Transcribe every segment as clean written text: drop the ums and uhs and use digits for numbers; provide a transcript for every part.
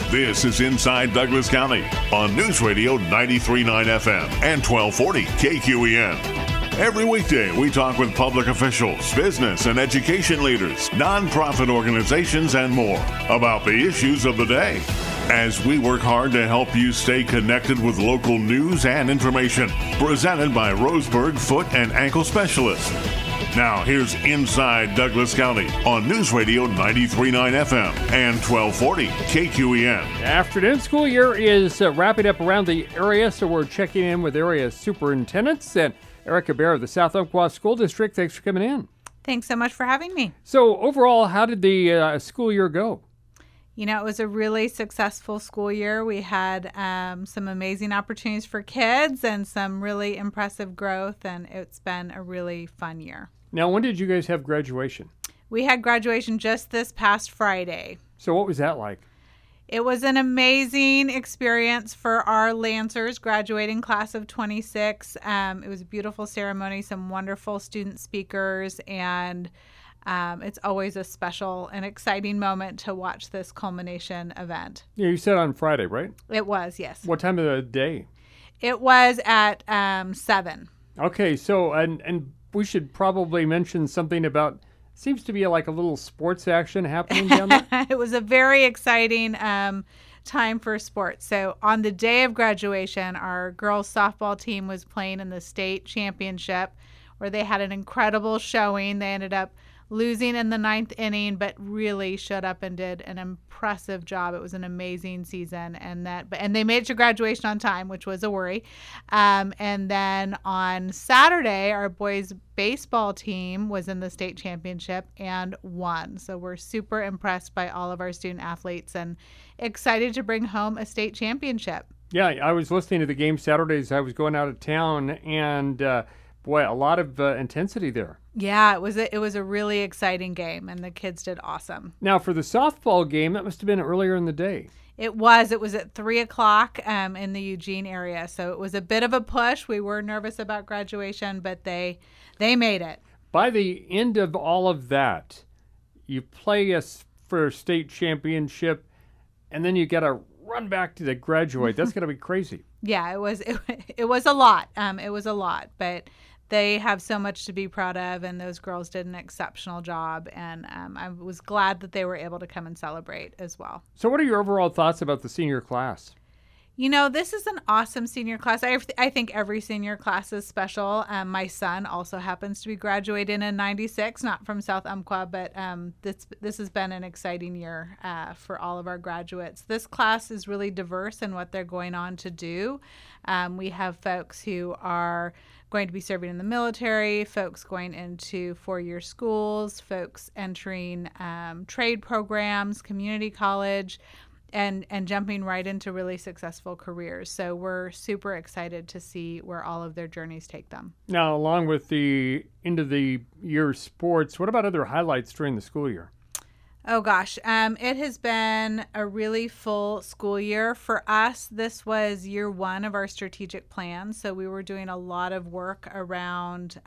This is Inside Douglas County on News Radio 93.9 FM and 1240 KQEN. Every weekday, we talk with public officials, business and education leaders, nonprofit organizations, and more about the issues of the day. As we work hard to help you stay connected with local news and information, presented by Roseburg Foot and Ankle Specialist. Now, here's Inside Douglas County on News Radio 93.9 FM and 1240 KQEN. Afternoon school year is wrapping up around the area, so we're checking in with area superintendents. And Erica Bear of the South Umpqua School District, thanks for coming in. Thanks so much for having me. So overall, how did the school year go? You know, it was a really successful school year. We had some amazing opportunities for kids and some really impressive growth, and it's been a really fun year. Now, when did you guys have graduation? We had graduation just this past Friday. So what was that like? It was an amazing experience for our Lancers graduating class of 26. It was a beautiful ceremony, some wonderful student speakers, and it's always a special and exciting moment to watch this culmination event. Yeah, you said on Friday, right? It was, yes. What time of the day? It was at 7. Okay, so and we should probably mention something about, seems to be like a little sports action happening down there. It was a very exciting time for sports. So on the day of graduation, our girls softball team was playing in the state championship where they had an incredible showing. They ended up losing in the 9th inning, but really showed up and did an impressive job. It was an amazing season, and they made it to graduation on time, which was a worry. And then on Saturday, our boys baseball team was in the state championship and won. So we're super impressed by all of our student athletes and excited to bring home a state championship. Yeah, I was listening to the game Saturdays. I was going out of town, and boy, a lot of intensity there. Yeah, it was a really exciting game, and the kids did awesome. Now, for the softball game, that must have been earlier in the day. It was at 3 o'clock in the Eugene area, so it was a bit of a push. We were nervous about graduation, but they made it. By the end of all of that, you play us for a state championship, and then you got to run back to graduate. That's going to be crazy. Yeah, it was a lot. It was a lot, but they have so much to be proud of, and those girls did an exceptional job, and I was glad that they were able to come and celebrate as well. So what are your overall thoughts about the senior class? You know, this is an awesome senior class. I think every senior class is special. My son also happens to be graduating in 96, not from South Umpqua, but this has been an exciting year for all of our graduates. This class is really diverse in what they're going on to do. We have folks who are going to be serving in the military, folks going into four-year schools, folks entering trade programs, community college, and jumping right into really successful careers. So we're super excited to see where all of their journeys take them. Now, along with the end of the year sports, what about other highlights during the school year? Oh gosh, it has been a really full school year. For us, this was year one of our strategic plan. So we were doing a lot of work around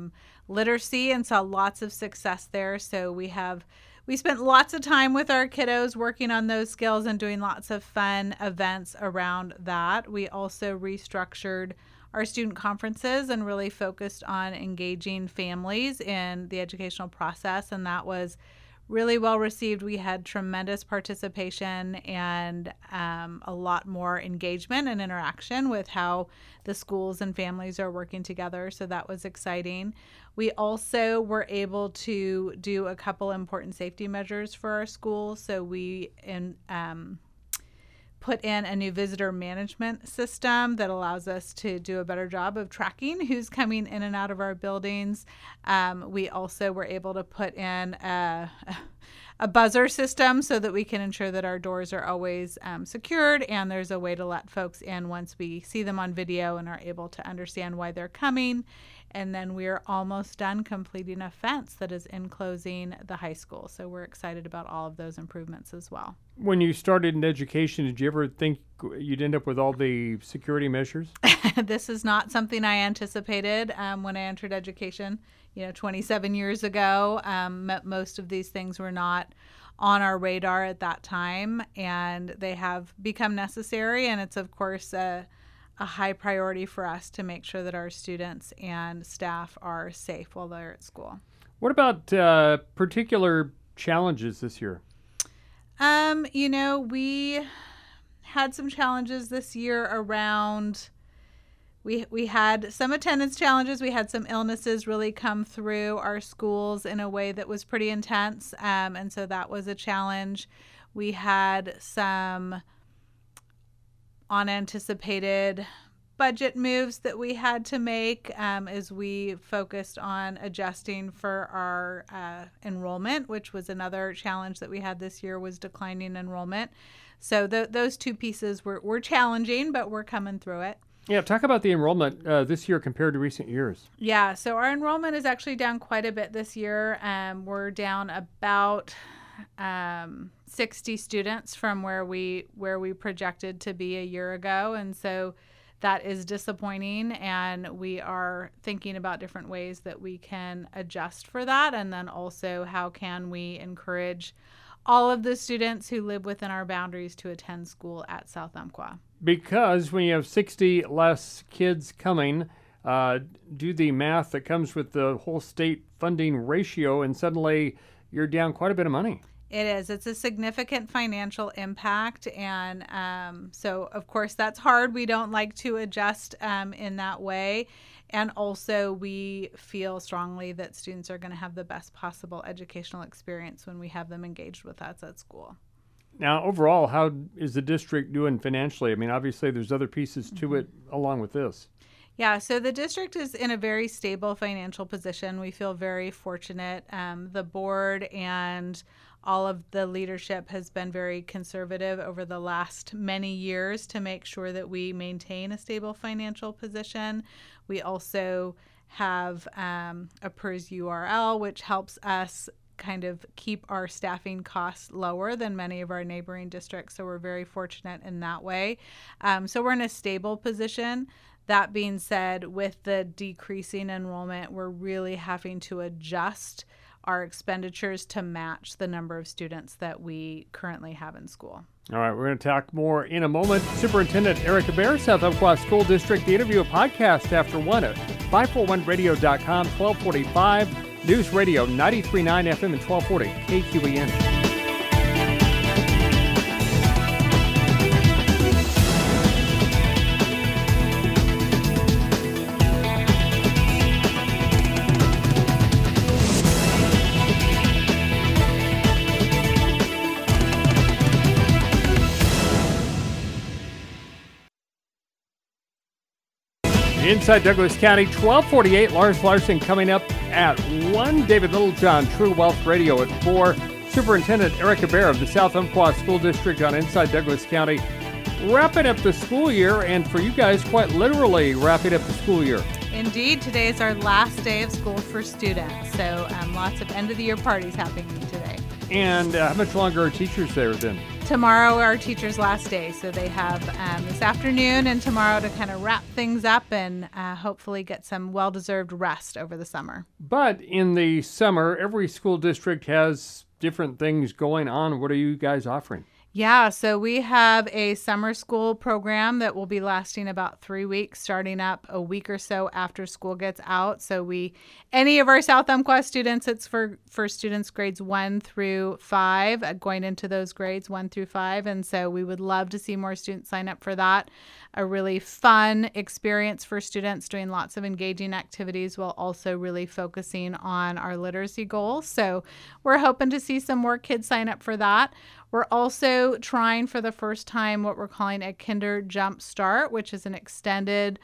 literacy and saw lots of success there. So we spent lots of time with our kiddos working on those skills and doing lots of fun events around that. We also restructured our student conferences and really focused on engaging families in the educational process, and that was really well received. We had tremendous participation and a lot more engagement and interaction with how the schools and families are working together. So that was exciting. We also were able to do a couple important safety measures for our schools. So we put in a new visitor management system that allows us to do a better job of tracking who's coming in and out of our buildings. We also were able to put in a buzzer system so that we can ensure that our doors are always secured, and there's a way to let folks in once we see them on video and are able to understand why they're coming. And then we're almost done completing a fence that is enclosing the high school. So we're excited about all of those improvements as well. When you started in education, did you ever think you'd end up with all the security measures? This is not something I anticipated when I entered education, 27 years ago. Most of these things were not on our radar at that time, and they have become necessary. And it's, of course, a high priority for us to make sure that our students and staff are safe while they're at school. What about particular challenges this year? We had some challenges this year around, we had some attendance challenges. We had some illnesses really come through our schools in a way that was pretty intense. And so that was a challenge. We had some unanticipated budget moves that we had to make as we focused on adjusting for our enrollment, which was another challenge that we had this year, was declining enrollment. So those two pieces were challenging, but we're coming through it. Yeah, talk about the enrollment this year compared to recent years. Yeah, so our enrollment is actually down quite a bit this year. We're down about 60 students from where we projected to be a year ago, and so that is disappointing, and we are thinking about different ways that we can adjust for that, and then also how can we encourage all of the students who live within our boundaries to attend school at South Umpqua. Because when you have 60 less kids coming, do the math that comes with the whole state funding ratio, and suddenly you're down quite a bit of money. It is. It's a significant financial impact. And so, of course, that's hard. We don't like to adjust in that way. And also, we feel strongly that students are going to have the best possible educational experience when we have them engaged with us at school. Now, overall, how is the district doing financially? I mean, obviously, there's other pieces to it along with this. Yeah, so the district is in a very stable financial position. We feel very fortunate. The board and all of the leadership has been very conservative over the last many years to make sure that we maintain a stable financial position. We also have a PERS URL, which helps us kind of keep our staffing costs lower than many of our neighboring districts. So we're very fortunate in that way. So we're in a stable position. That being said, with the decreasing enrollment, we're really having to adjust our expenditures to match the number of students that we currently have in school. All right, we're going to talk more in a moment. Superintendent Erica Bear, South Umpqua School District. The interview, a podcast after 1 at 541radio.com, 1245, News Radio 93.9 FM and 1240 KQEN. Inside Douglas County, 1248. Lars Larson coming up at 1. David Littlejohn, True Wealth Radio at 4. Superintendent Erica Bear of the South Umpqua School District on Inside Douglas County. Wrapping up the school year, and for you guys, quite literally wrapping up the school year. Indeed, today is our last day of school for students, so lots of end-of-the-year parties happening today. And how much longer are teachers there then? Tomorrow, our teachers' last day, so they have this afternoon and tomorrow to kind of wrap things up and hopefully get some well-deserved rest over the summer. But in the summer, every school district has different things going on. What are you guys offering? Yeah, so we have a summer school program that will be lasting about 3 weeks, starting up a week or so after school gets out. So any of our South Umpqua students, it's for students grades 1 through 5, going into those grades 1 through 5. And so we would love to see more students sign up for that. A really fun experience for students, doing lots of engaging activities while also really focusing on our literacy goals. So we're hoping to see some more kids sign up for that. We're also trying for the first time what we're calling a Kinder Jump Start, which is an extended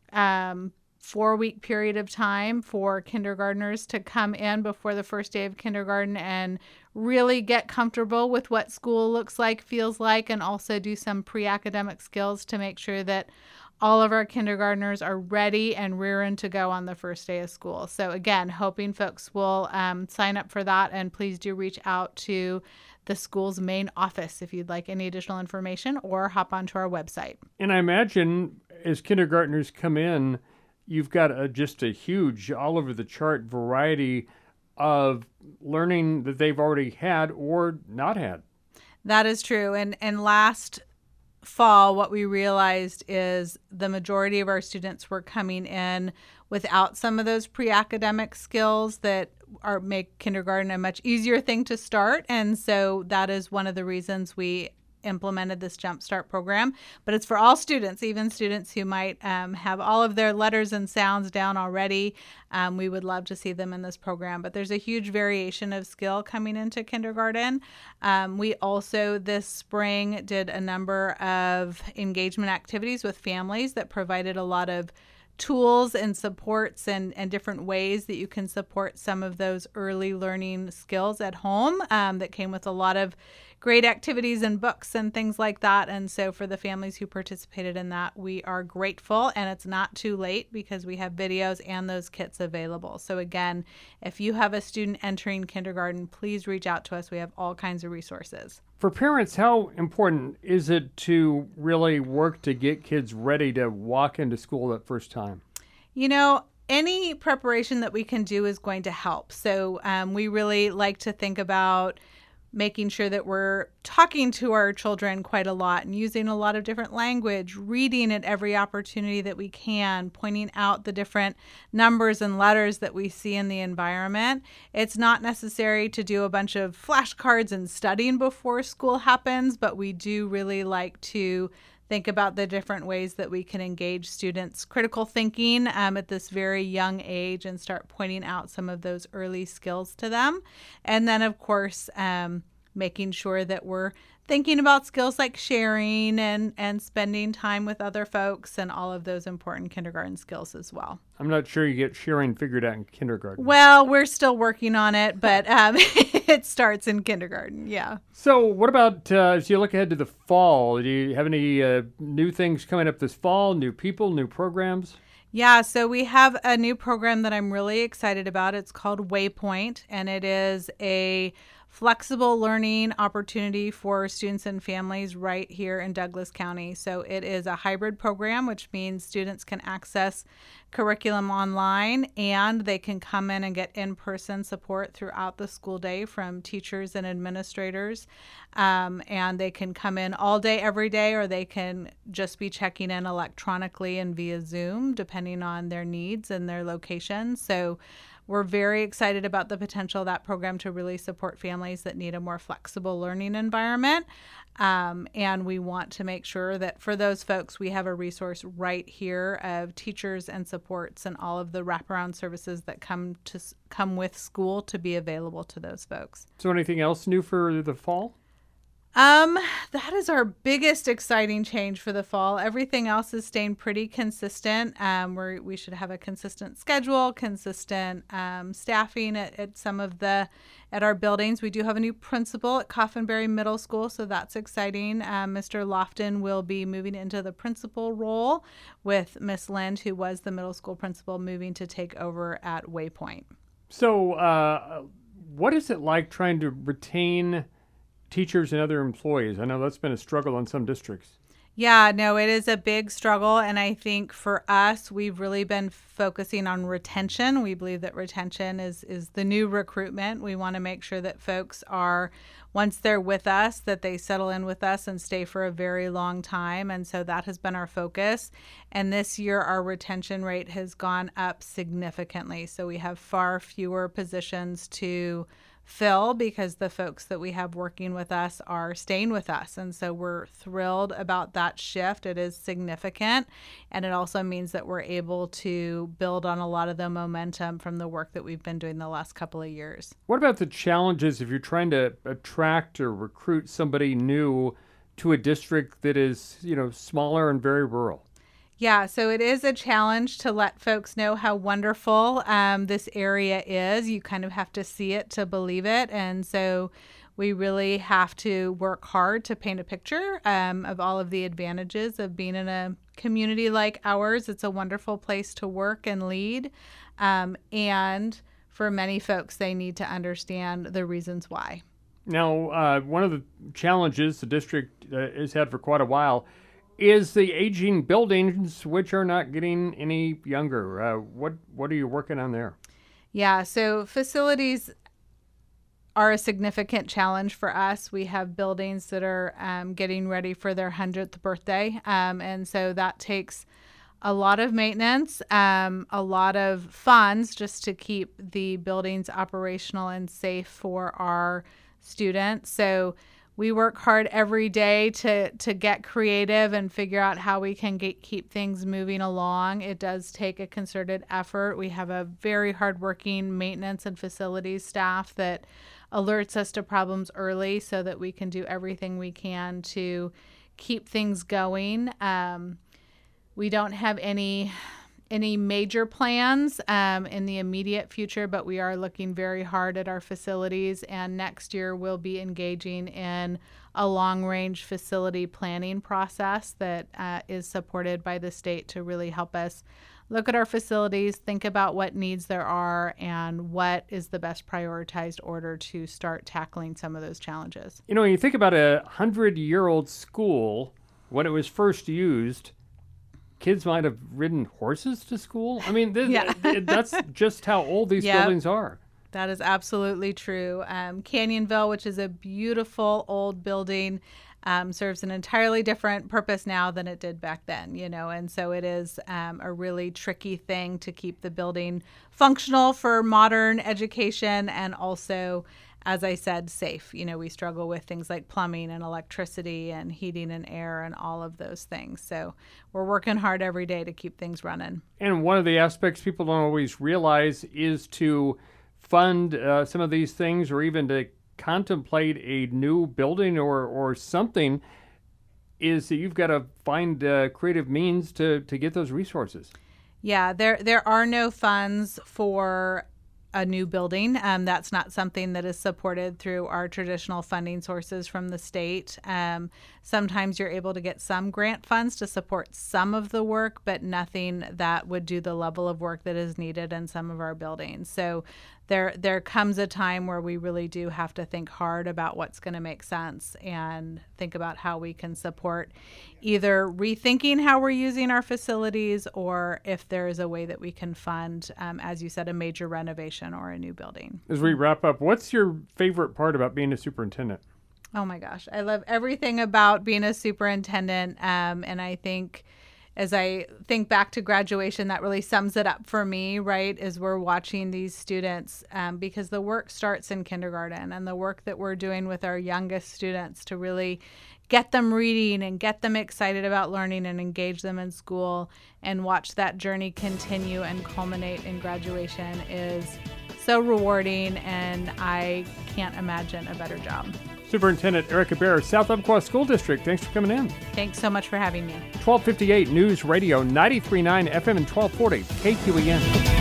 4-week period of time for kindergartners to come in before the first day of kindergarten and really get comfortable with what school looks like, feels like, and also do some pre-academic skills to make sure that all of our kindergartners are ready and rearing to go on the first day of school. So again, hoping folks will sign up for that, and please do reach out to the school's main office if you'd like any additional information, or hop onto our website. And I imagine as kindergartners come in, you've got just a huge, all over the chart variety of learning that they've already had or not had. That is true. And last fall, what we realized is the majority of our students were coming in without some of those pre-academic skills that make kindergarten a much easier thing to start. And so that is one of the reasons we implemented this Jumpstart program. But it's for all students, even students who might have all of their letters and sounds down already. We would love to see them in this program. But there's a huge variation of skill coming into kindergarten. We also this spring did a number of engagement activities with families that provided a lot of tools and supports and different ways that you can support some of those early learning skills at home that came with a lot of great activities and books and things like that. And so for the families who participated in that, we are grateful, and it's not too late because we have videos and those kits available. So again, if you have a student entering kindergarten, please reach out to us. We have all kinds of resources. For parents, how important is it to really work to get kids ready to walk into school that first time? You know, any preparation that we can do is going to help. So we really like to think about making sure that we're talking to our children quite a lot and using a lot of different language, reading at every opportunity that we can, pointing out the different numbers and letters that we see in the environment. It's not necessary to do a bunch of flashcards and studying before school happens, but we do really like to think about the different ways that we can engage students' critical thinking at this very young age and start pointing out some of those early skills to them. And then, of course, making sure that we're thinking about skills like sharing and spending time with other folks and all of those important kindergarten skills as well. I'm not sure you get sharing figured out in kindergarten. Well, we're still working on it, but it starts in kindergarten, yeah. So what about as you look ahead to the fall? Do you have any new things coming up this fall, new people, new programs? Yeah, so we have a new program that I'm really excited about. It's called Waypoint, and it is a flexible learning opportunity for students and families right here in Douglas County. So it is a hybrid program, which means students can access curriculum online and they can come in and get in-person support throughout the school day from teachers and administrators. And they can come in all day, every day, or they can just be checking in electronically and via Zoom, depending on their needs and their location. So we're very excited about the potential of that program to really support families that need a more flexible learning environment. And we want to make sure that for those folks, we have a resource right here of teachers and supports and all of the wraparound services that come with school to be available to those folks. So anything else new for the fall? That is our biggest exciting change for the fall. Everything else is staying pretty consistent. We should have a consistent schedule, consistent staffing at our buildings. We do have a new principal at Coffinberry Middle School, so that's exciting. Mr. Lofton will be moving into the principal role with Miss Lind, who was the middle school principal, moving to take over at Waypoint. So, what is it like trying to retain teachers and other employees? I know that's been a struggle in some districts. Yeah, no, it is a big struggle. And I think for us, we've really been focusing on retention. We believe that retention is the new recruitment. We want to make sure that folks are, once they're with us, that they settle in with us and stay for a very long time. And so that has been our focus. And this year, our retention rate has gone up significantly. So we have far fewer positions to fill because the folks that we have working with us are staying with us. And so we're thrilled about that shift. It is significant. And it also means that we're able to build on a lot of the momentum from the work that we've been doing the last couple of years. What about the challenges if you're trying to attract or recruit somebody new to a district that is, smaller and very rural? Yeah, so it is a challenge to let folks know how wonderful this area is. You kind of have to see it to believe it. And so we really have to work hard to paint a picture of all of the advantages of being in a community like ours. It's a wonderful place to work and lead. And for many folks, they need to understand the reasons why. Now, one of the challenges the district has had for quite a while is the aging buildings, which are not getting any younger. What are you working on there? Yeah, so facilities are a significant challenge for us. We have buildings that are getting ready for their 100th birthday, and so that takes a lot of maintenance, a lot of funds just to keep the buildings operational and safe for our students. So we work hard every day to get creative and figure out how we can keep things moving along. It does take a concerted effort. We have a very hardworking maintenance and facilities staff that alerts us to problems early so that we can do everything we can to keep things going. We don't have any major plans in the immediate future, but we are looking very hard at our facilities, and next year we'll be engaging in a long-range facility planning process that is supported by the state to really help us look at our facilities, think about what needs there are, and what is the best prioritized order to start tackling some of those challenges. You know, when you think about a 100-year-old school, when it was first used, kids might have ridden horses to school. I mean, that's just how old these buildings are. That is absolutely true. Canyonville, which is a beautiful old building, serves an entirely different purpose now than it did back then, and so it is a really tricky thing to keep the building functional for modern education and also, as I said, safe. We struggle with things like plumbing and electricity and heating and air and all of those things. So we're working hard every day to keep things running. And one of the aspects people don't always realize is to fund some of these things, or even to contemplate a new building or something, is that you've got to find creative means to get those resources. Yeah, there are no funds for a new building. That's not something that is supported through our traditional funding sources from the state. Sometimes you're able to get some grant funds to support some of the work, but nothing that would do the level of work that is needed in some of our buildings. So there comes a time where we really do have to think hard about what's going to make sense and think about how we can support either rethinking how we're using our facilities, or if there is a way that we can fund, as you said, a major renovation or a new building. As we wrap up, what's your favorite part about being a superintendent? Oh my gosh, I love everything about being a superintendent, and I think as I think back to graduation, that really sums it up for me, right, is we're watching these students, because the work starts in kindergarten, and the work that we're doing with our youngest students to really get them reading and get them excited about learning and engage them in school and watch that journey continue and culminate in graduation is so rewarding, and I can't imagine a better job. Superintendent Erica Baer, South Umpqua School District, thanks for coming in. Thanks so much for having me. 1258 News Radio, 93.9 FM and 1240 KQEN.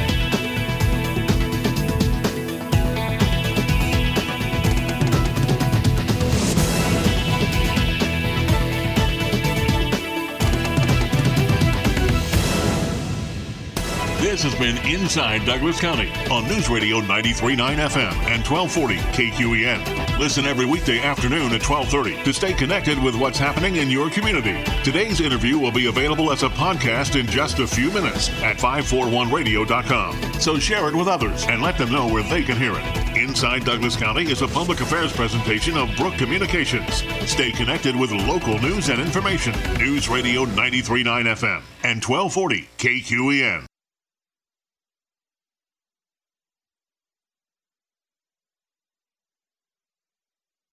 This has been Inside Douglas County on News Radio 93.9 FM and 1240 KQEN. Listen every weekday afternoon at 12:30 to stay connected with what's happening in your community. Today's interview will be available as a podcast in just a few minutes at 541radio.com. So share it with others and let them know where they can hear it. Inside Douglas County is a public affairs presentation of Brook Communications. Stay connected with local news and information. News Radio 93.9 FM and 1240 KQEN.